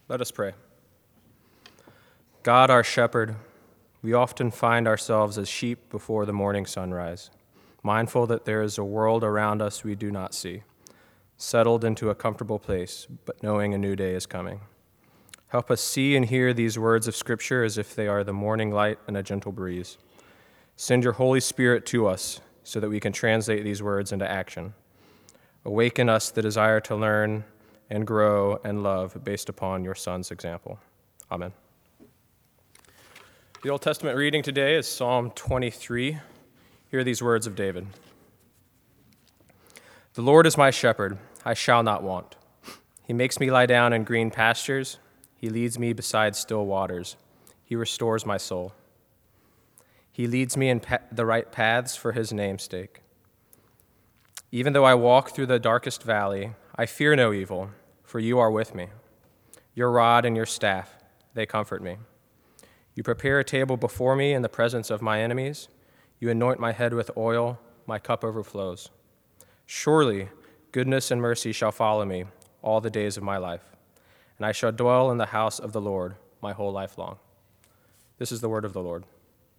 Let us pray. God, our shepherd, we often find ourselves as sheep before the morning sunrise, mindful that there is a world around us we do not see, settled into a comfortable place, but knowing a new day is coming. Help us see and hear these words of Scripture as if they are the morning light and a gentle breeze. Send your Holy Spirit to us so that we can translate these words into action. Awaken us the desire to learn and grow and love based upon your Son's example. Amen. The Old Testament reading today is Psalm 23. Hear these words of David. The Lord is my shepherd, I shall not want. He makes me lie down in green pastures. He leads me beside still waters. He restores my soul. He leads me in the right paths for his name's sake. Even though I walk through the darkest valley, I fear no evil, for you are with me. Your rod and your staff, they comfort me. You prepare a table before me in the presence of my enemies. You anoint my head with oil, my cup overflows. Surely goodness and mercy shall follow me all the days of my life, and I shall dwell in the house of the Lord my whole life long. This is the word of the Lord.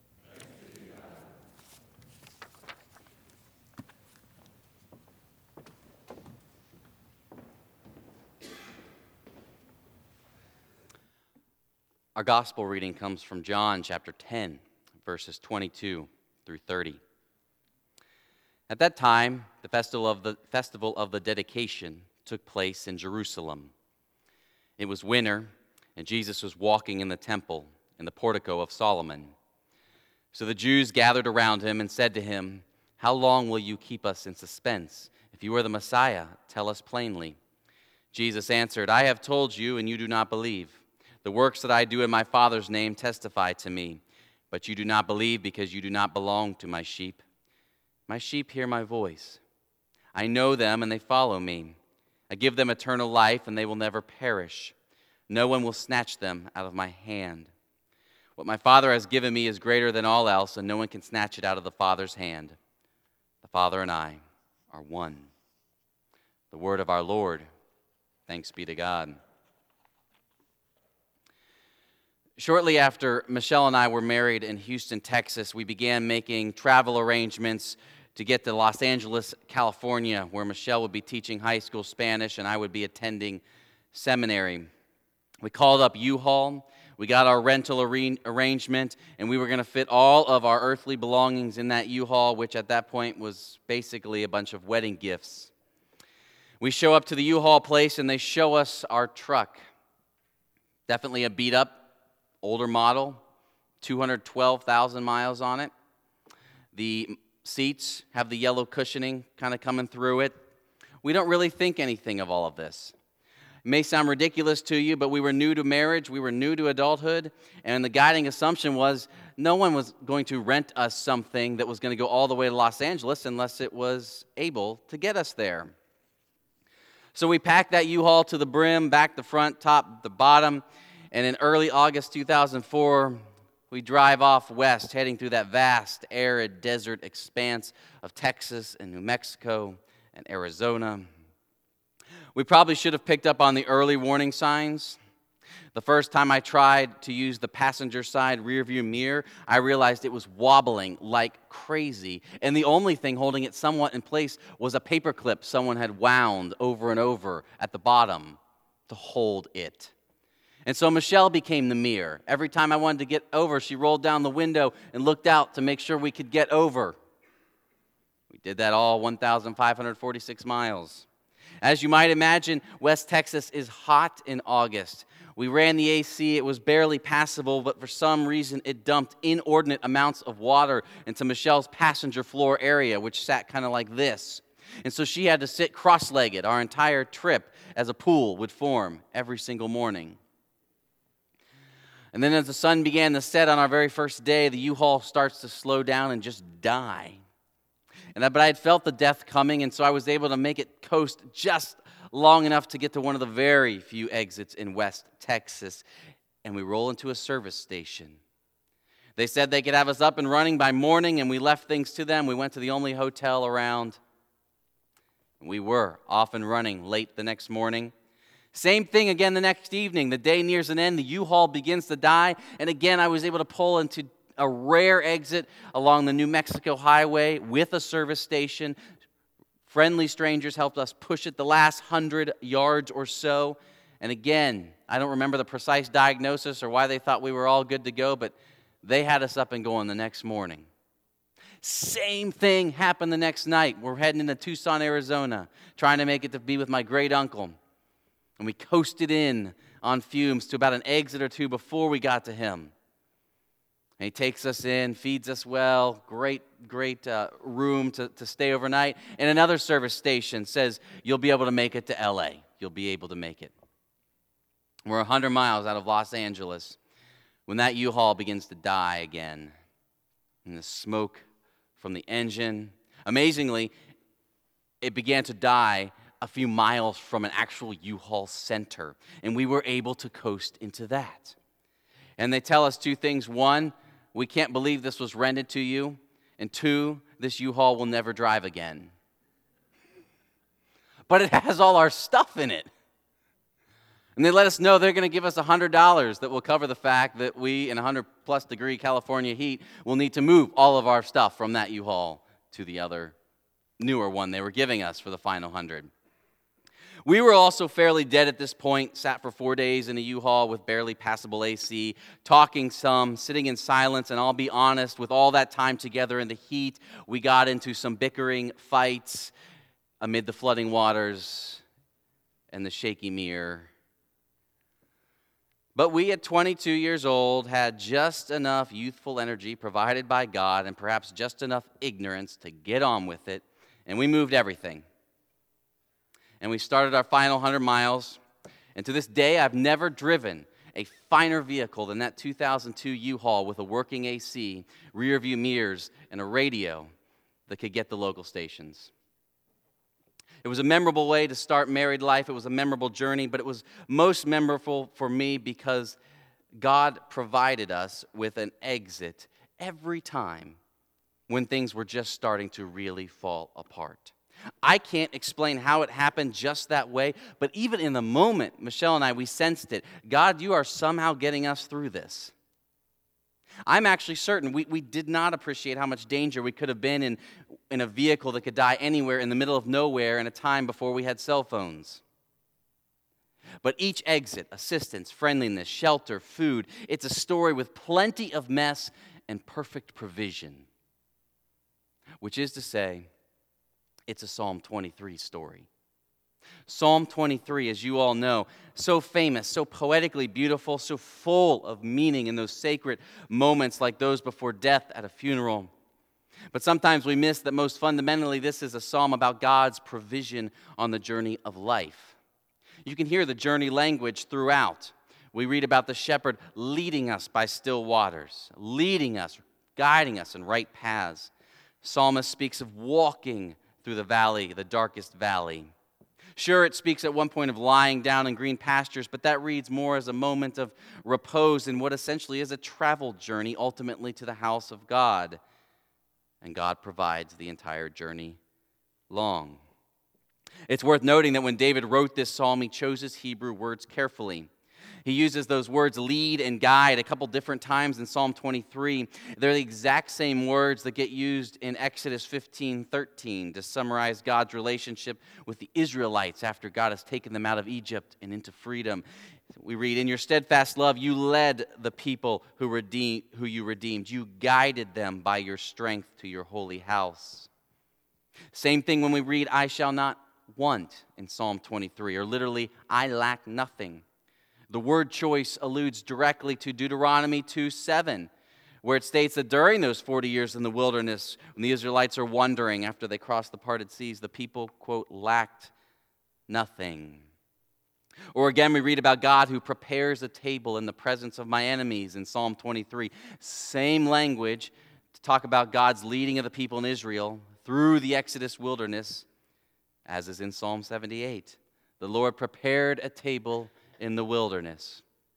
Our gospel reading comes from John chapter 10, verses 22 through 30. At that time, the festival of the dedication took place in Jerusalem. It was winter, and Jesus was walking in the temple in the portico of Solomon. So the Jews gathered around him and said to him, "How long will you keep us in suspense? If you are the Messiah, tell us plainly." Jesus answered, "I have told you, and you do not believe. The works that I do in my Father's name testify to me, but you do not believe because you do not belong to my sheep. My sheep hear my voice. I know them, and they follow me. I give them eternal life, and they will never perish. No one will snatch them out of my hand. What my Father has given me is greater than all else, and no one can snatch it out of the Father's hand. The Father and I are one." The word of our Lord. Thanks be to God. Shortly after Michelle and I were married in Houston, Texas, we began making travel arrangements to get to Los Angeles, California, where Michelle would be teaching high school Spanish and I would be attending seminary. We called up U-Haul, we got our rental arrangement, and we were going to fit all of our earthly belongings in that U-Haul, which at that point was basically a bunch of wedding gifts. We show up to the U-Haul place and they show us our truck. Definitely a beat-up, older model, 212,000 miles on it. The seats have the yellow cushioning kind of coming through it. We don't really think anything of all of this. It may sound ridiculous to you, but we were new to marriage, we were new to adulthood, and the guiding assumption was no one was going to rent us something that was going to go all the way to Los Angeles unless it was able to get us there. So we packed that U-Haul to the brim, back, the front, top, the bottom. And in early August 2004, we drive off west, heading through that vast, arid desert expanse of Texas and New Mexico and Arizona. We probably should have picked up on the early warning signs. The first time I tried to use the passenger side rearview mirror, I realized it was wobbling like crazy. And the only thing holding it somewhat in place was a paperclip someone had wound over and over at the bottom to hold it. And so Michelle became the mirror. Every time I wanted to get over, she rolled down the window and looked out to make sure we could get over. We did that all 1,546 miles. As you might imagine, West Texas is hot in August. We ran the AC. It was barely passable, but for some reason it dumped inordinate amounts of water into Michelle's passenger floor area, which sat kind of like this. And so she had to sit cross-legged our entire trip as a pool would form every single morning. And then as the sun began to set on our very first day, the U-Haul starts to slow down and just die. But I had felt the death coming, and so I was able to make it coast just long enough to get to one of the very few exits in West Texas. And we roll into a service station. They said they could have us up and running by morning, and we left things to them. We went to the only hotel around. We were off and running late the next morning. Same thing again the next evening. The day nears an end. The U-Haul begins to die. And again, I was able to pull into a rare exit along the New Mexico highway with a service station. Friendly strangers helped us push it the last 100 yards or so. And again, I don't remember the precise diagnosis or why they thought we were all good to go, but they had us up and going the next morning. Same thing happened the next night. We're heading into Tucson, Arizona, trying to make it to be with my great uncle. And we coasted in on fumes to about an exit or two before we got to him. And he takes us in, feeds us well, great room to stay overnight. And another service station says, you'll be able to make it to L.A. You'll be able to make it. We're 100 miles out of Los Angeles when that U-Haul begins to die again. And the smoke from the engine. Amazingly, it began to die a few miles from an actual U-Haul center. And we were able to coast into that. And they tell us two things. One, we can't believe this was rented to you. And two, this U-Haul will never drive again. But it has all our stuff in it. And they let us know they're going to give us $100 that will cover the fact that we, in 100-plus degree California heat, will need to move all of our stuff from that U-Haul to the other newer one they were giving us for the final 100. We were also fairly dead at this point, sat for 4 days in a U-Haul with barely passable AC, talking some, sitting in silence, and I'll be honest, with all that time together in the heat, we got into some bickering fights amid the flooding waters and the shaky mirror. But we, at 22 years old, had just enough youthful energy provided by God and perhaps just enough ignorance to get on with it, and we moved everything. And we started our final 100 miles, and to this day, I've never driven a finer vehicle than that 2002 U-Haul with a working AC, rear view mirrors, and a radio that could get the local stations. It was a memorable way to start married life. It was a memorable journey, but it was most memorable for me because God provided us with an exit every time when things were just starting to really fall apart. I can't explain how it happened just that way, but even in the moment, Michelle and I, we sensed it. God, you are somehow getting us through this. I'm actually certain we did not appreciate how much danger we could have been in a vehicle that could die anywhere in the middle of nowhere in a time before we had cell phones. But each exit, assistance, friendliness, shelter, food, it's a story with plenty of mess and perfect provision. Which is to say, it's a Psalm 23 story. Psalm 23, as you all know, so famous, so poetically beautiful, so full of meaning in those sacred moments like those before death at a funeral. But sometimes we miss that most fundamentally this is a psalm about God's provision on the journey of life. You can hear the journey language throughout. We read about the shepherd leading us by still waters, leading us, guiding us in right paths. Psalmist speaks of walking through the valley, the darkest valley. Sure, it speaks at one point of lying down in green pastures, but that reads more as a moment of repose in what essentially is a travel journey ultimately to the house of God. And God provides the entire journey long. It's worth noting that when David wrote this psalm, he chose his Hebrew words carefully. He uses those words lead and guide a couple different times in Psalm 23. They're the exact same words that get used in Exodus 15:13 to summarize God's relationship with the Israelites after God has taken them out of Egypt and into freedom. We read, in your steadfast love, you led the people who you redeemed. You guided them by your strength to your holy house. Same thing when we read, I shall not want in Psalm 23, or literally, I lack nothing. The word choice alludes directly to Deuteronomy 2:7, where it states that during those 40 years in the wilderness, when the Israelites are wandering after they crossed the parted seas, the people, quote, lacked nothing. Or again, we read about God who prepares a table in the presence of my enemies in Psalm 23. Same language to talk about God's leading of the people in Israel through the Exodus wilderness, as is in Psalm 78. The Lord prepared a table in the wilderness.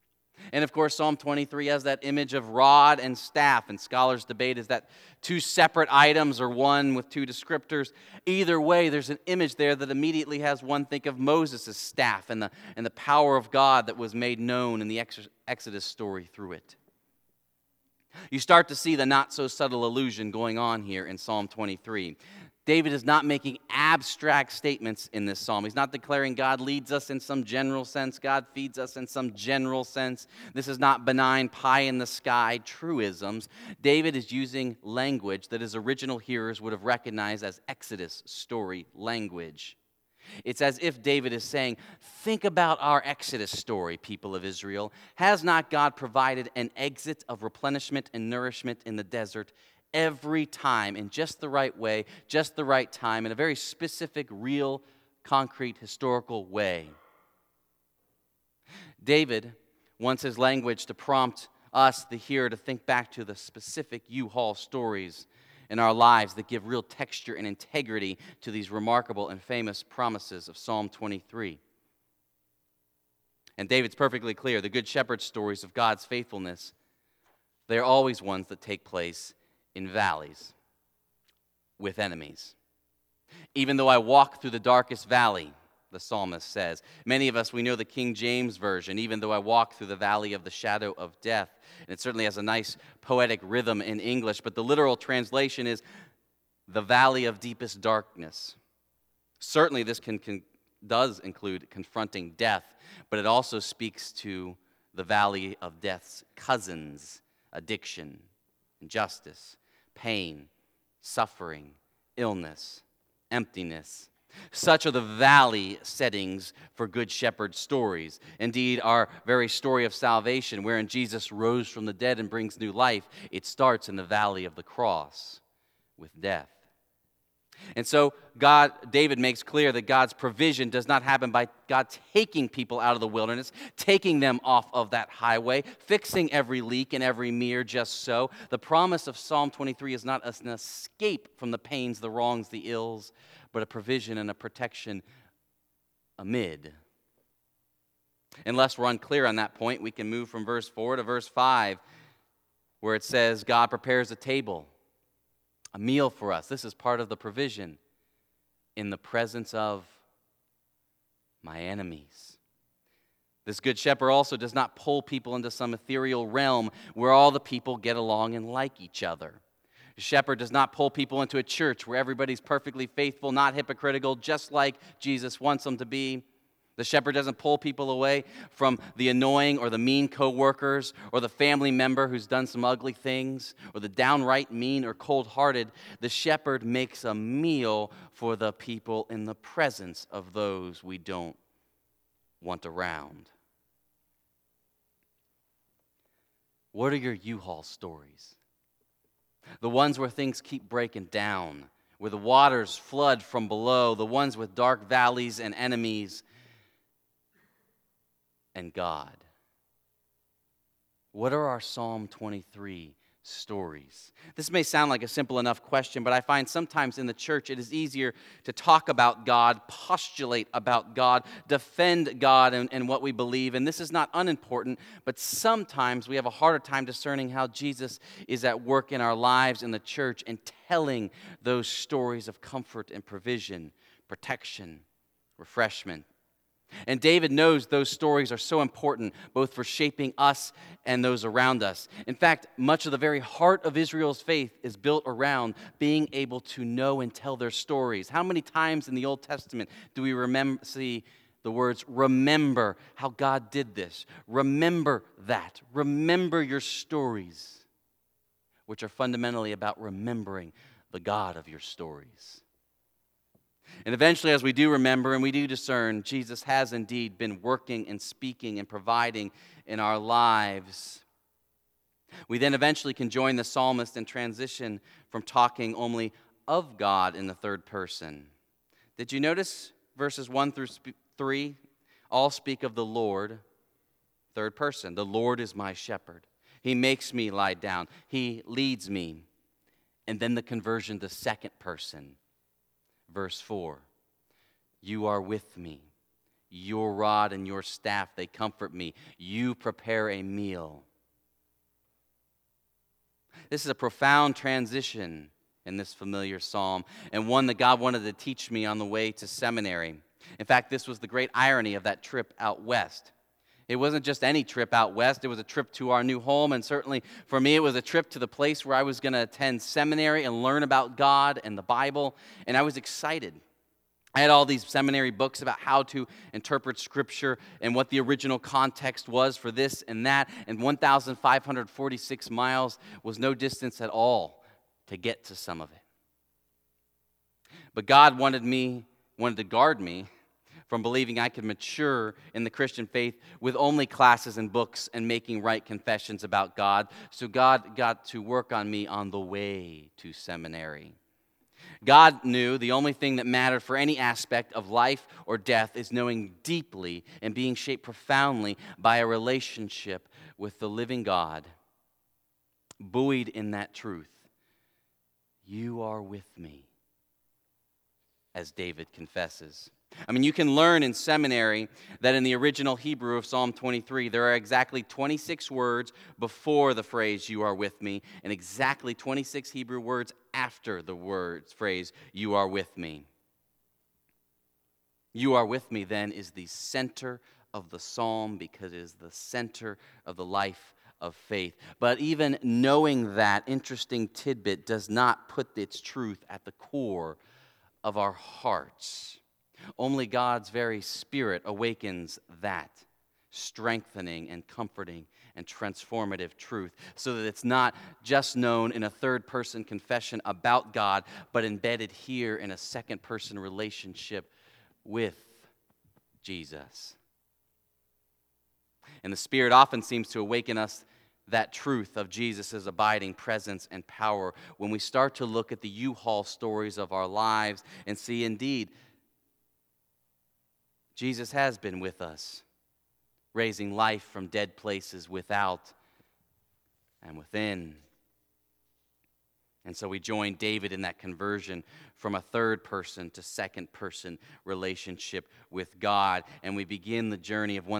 And of course, Psalm 23 has that image of rod and staff, and scholars debate is that two separate items or one with two descriptors. Either way, there's an image there that immediately has one think of Moses' staff and the power of God that was made known in the Exodus story through it. You start to see the not-so-subtle allusion going on here in Psalm 23. David is not making abstract statements in this psalm. He's not declaring God leads us in some general sense, God feeds us in some general sense. This is not benign pie-in-the-sky truisms. David is using language that his original hearers would have recognized as Exodus story language. It's as if David is saying, think about our Exodus story, people of Israel. Has not God provided an exit of replenishment and nourishment in the desert every time in just the right way, just the right time, in a very specific, real, concrete, historical way? David wants his language to prompt us, the hearer, to think back to the specific U-Haul stories in our lives that give real texture and integrity to these remarkable and famous promises of Psalm 23. And David's perfectly clear. The Good Shepherd stories of God's faithfulness, they're always ones that take place in valleys with enemies. Even though I walk through the darkest valley, the psalmist says. Many of us, we know the King James Version, even though I walk through the valley of the shadow of death. And it certainly has a nice poetic rhythm in English, but the literal translation is the valley of deepest darkness. Certainly this does include confronting death, but it also speaks to the valley of death's cousins, addiction, injustice, pain, suffering, illness, emptiness. Such are the valley settings for Good Shepherd stories. Indeed, our very story of salvation, wherein Jesus rose from the dead and brings new life, it starts in the valley of the cross with death. And so David makes clear that God's provision does not happen by God taking people out of the wilderness, taking them off of that highway, fixing every leak and every mere just so. The promise of Psalm 23 is not an escape from the pains, the wrongs, the ills, but a provision and a protection amid. Unless we're unclear on that point, we can move from verse 4 to verse 5, where it says, God prepares a table, a meal for us. This is part of the provision in the presence of my enemies. This Good Shepherd also does not pull people into some ethereal realm where all the people get along and like each other. The shepherd does not pull people into a church where everybody's perfectly faithful, not hypocritical, just like Jesus wants them to be. The shepherd doesn't pull people away from the annoying or the mean coworkers or the family member who's done some ugly things or the downright mean or cold-hearted. The shepherd makes a meal for the people in the presence of those we don't want around. What are your U-Haul stories? The ones where things keep breaking down, where the waters flood from below, the ones with dark valleys and enemies, and God. What are our Psalm 23 stories? This may sound like a simple enough question, but I find sometimes in the church it is easier to talk about God, postulate about God, defend God and what we believe. And this is not unimportant, but sometimes we have a harder time discerning how Jesus is at work in our lives in the church and telling those stories of comfort and provision, protection, refreshment. And David knows those stories are so important, both for shaping us and those around us. In fact, much of the very heart of Israel's faith is built around being able to know and tell their stories. How many times in the Old Testament do we see the words, remember how God did this? Remember that. Remember your stories, which are fundamentally about remembering the God of your stories. And eventually, as we do remember and we do discern, Jesus has indeed been working and speaking and providing in our lives. We then eventually can join the psalmist and transition from talking only of God in the third person. Did you notice verses 1 through 3 all speak of the Lord, third person. The Lord is my shepherd. He makes me lie down. He leads me. And then the conversion to second person. Verse 4, you are with me. Your rod and your staff, they comfort me. You prepare a meal. This is a profound transition in this familiar psalm, and one that God wanted to teach me on the way to seminary. In fact, this was the great irony of that trip out west. It wasn't just any trip out west. It was a trip to our new home, and certainly for me, it was a trip to the place where I was going to attend seminary and learn about God and the Bible, and I was excited. I had all these seminary books about how to interpret Scripture and what the original context was for this and that, and 1,546 miles was no distance at all to get to some of it. But God wanted to guard me from believing I could mature in the Christian faith with only classes and books and making right confessions about God. So God got to work on me on the way to seminary. God knew the only thing that mattered for any aspect of life or death is knowing deeply and being shaped profoundly by a relationship with the living God. Buoyed in that truth, you are with me, as David confesses. I mean, you can learn in seminary that in the original Hebrew of Psalm 23, there are exactly 26 words before the phrase, you are with me, and exactly 26 Hebrew words after the phrase, you are with me. You are with me, then, is the center of the psalm because it is the center of the life of faith. But even knowing that interesting tidbit does not put its truth at the core of our hearts. Only God's very Spirit awakens that strengthening and comforting and transformative truth so that it's not just known in a third-person confession about God, but embedded here in a second-person relationship with Jesus. And the Spirit often seems to awaken us that truth of Jesus' abiding presence and power when we start to look at the U-Haul stories of our lives and see, indeed, Jesus has been with us, raising life from dead places without and within. And so we join David in that conversion from a third-person to second-person relationship with God, and we begin the journey of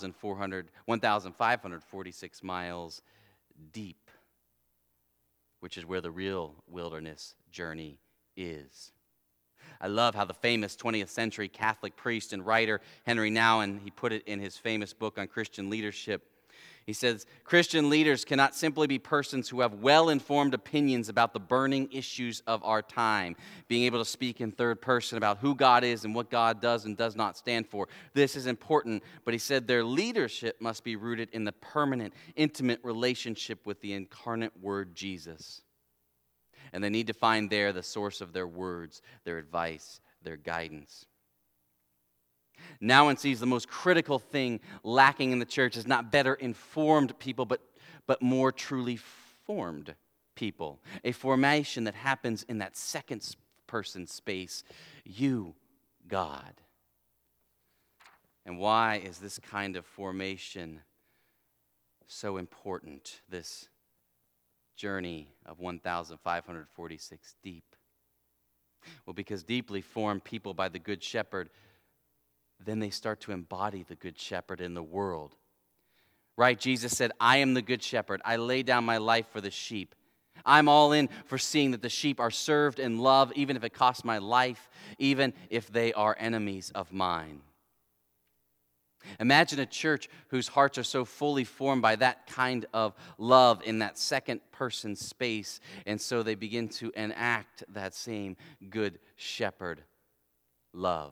1,546 miles deep, which is where the real wilderness journey is. I love how the famous 20th century Catholic priest and writer Henry Nouwen, he put it in his famous book on Christian leadership. He says, Christian leaders cannot simply be persons who have well-informed opinions about the burning issues of our time, being able to speak in third person about who God is and what God does and does not stand for. This is important, but he said their leadership must be rooted in the permanent, intimate relationship with the incarnate Word Jesus. And they need to find there the source of their words, their advice, their guidance. Nouwen sees the most critical thing lacking in the church is not better informed people, but more truly formed people. A formation that happens in that second person space, you, God. And why is this kind of formation so important, this journey of 1,546 deep? Well, because deeply formed people by the Good Shepherd, then they start to embody the Good Shepherd in the world. Right? Jesus said, I am the Good Shepherd. I lay down my life for the sheep. I'm all in for seeing that the sheep are served and loved, even if it costs my life, even if they are enemies of mine. Imagine a church whose hearts are so fully formed by that kind of love in that second person space, and so they begin to enact that same Good Shepherd love.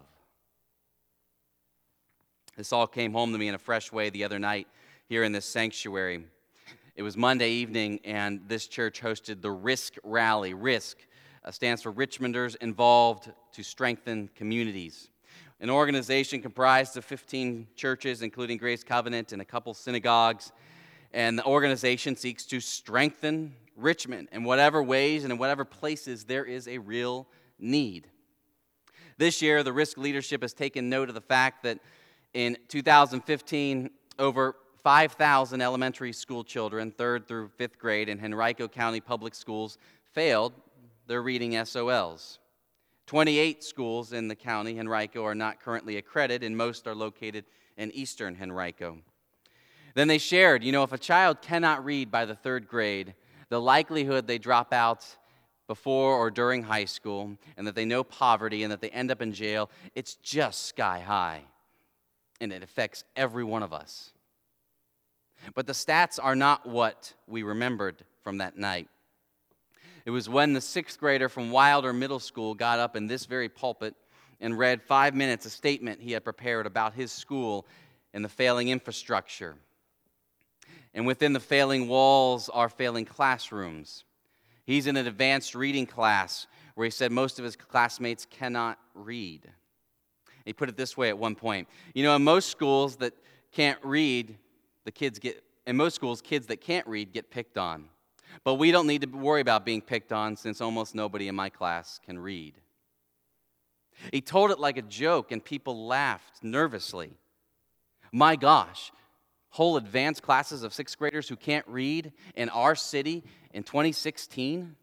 This all came home to me in a fresh way the other night here in this sanctuary. It was Monday evening, and this church hosted the RISK Rally. RISK stands for Richmonders Involved to Strengthen Communities. An organization comprised of 15 churches, including Grace Covenant and a couple synagogues. And the organization seeks to strengthen Richmond in whatever ways and in whatever places there is a real need. This year, the RISK leadership has taken note of the fact that in 2015, over 5,000 elementary school children, 3rd through 5th grade in Henrico County Public Schools, failed their reading SOLs. 28 schools in the county, Henrico, are not currently accredited, and most are located in eastern Henrico. Then they shared, if a child cannot read by the 3rd grade, the likelihood they drop out before or during high school, and that they know poverty, and that they end up in jail, it's just sky high. And it affects every one of us. But the stats are not what we remembered from that night. It was when the 6th grader from Wilder Middle School got up in this very pulpit and read 5 minutes a statement he had prepared about his school and the failing infrastructure. And within the failing walls are failing classrooms. He's in an advanced reading class where he said most of his classmates cannot read. He put it this way at one point. In most schools that can't read, kids that can't read get picked on. But we don't need to worry about being picked on since almost nobody in my class can read. He told it like a joke, and people laughed nervously. My gosh, whole advanced classes of 6th graders who can't read in our city in 2016?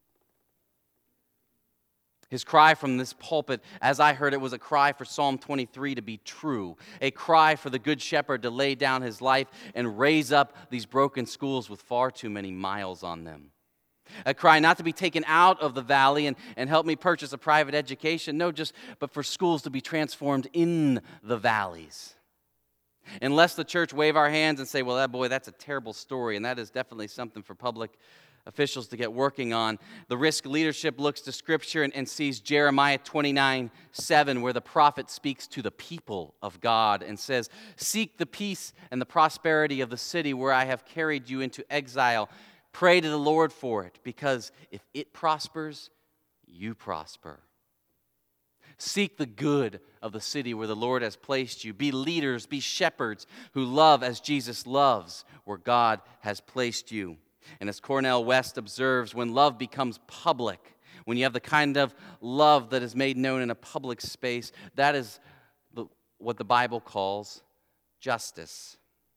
His cry from this pulpit, as I heard it, was a cry for Psalm 23 to be true, a cry for the Good Shepherd to lay down his life and raise up these broken schools with far too many miles on them. A cry not to be taken out of the valley and help me purchase a private education, but for schools to be transformed in the valleys. Unless the church wave our hands and say, well, that's a terrible story, and that is definitely something for public officials to get working on. The risk leadership looks to Scripture and sees Jeremiah 29:7, where the prophet speaks to the people of God and says, seek the peace and the prosperity of the city where I have carried you into exile. Pray to the Lord for it, because if it prospers, you prosper. Seek the good of the city where the Lord has placed you. Be leaders, be shepherds who love as Jesus loves where God has placed you. And as Cornel West observes, when love becomes public, when you have the kind of love that is made known in a public space, that is what the Bible calls justice.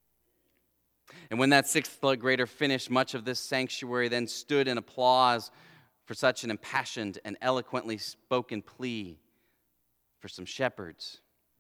And when that 6th grader finished, much of this sanctuary then stood in applause for such an impassioned and eloquently spoken plea for some shepherds.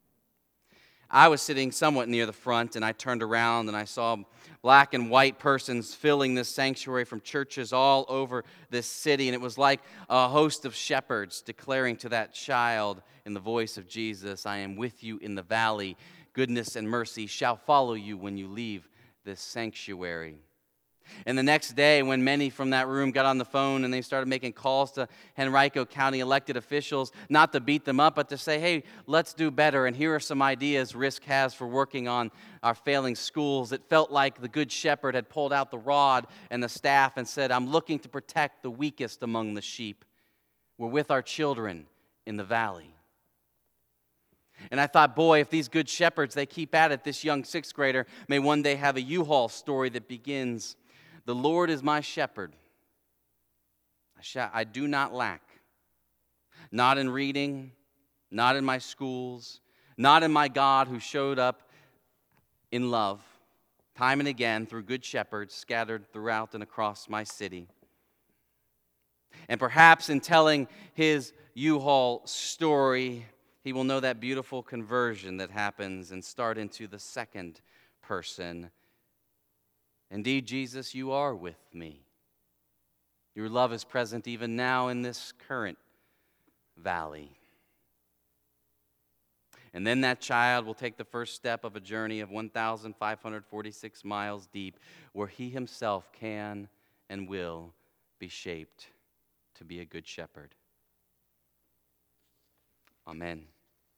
I was sitting somewhat near the front, and I turned around and I saw black and white persons filling this sanctuary from churches all over this city, and it was like a host of shepherds declaring to that child in the voice of Jesus, I am with you in the valley. Goodness and mercy shall follow you when you leave this sanctuary. And the next day, when many from that room got on the phone and they started making calls to Henrico County elected officials, not to beat them up, but to say, hey, let's do better. And here are some ideas Risk has for working on our failing schools. It felt like the Good Shepherd had pulled out the rod and the staff and said, I'm looking to protect the weakest among the sheep. We're with our children in the valley. And I thought, boy, if these good shepherds, they keep at it, this young 6th grader may one day have a U-Haul story that begins, the Lord is my shepherd. I do not lack. Not in reading, not in my schools, not in my God who showed up in love, time and again through good shepherds scattered throughout and across my city. And perhaps in telling his U-Haul story, he will know that beautiful conversion that happens and start into the second person. Indeed, Jesus, you are with me. Your love is present even now in this current valley. And then that child will take the first step of a journey of 1,546 miles deep, where he himself can and will be shaped to be a good shepherd. Amen.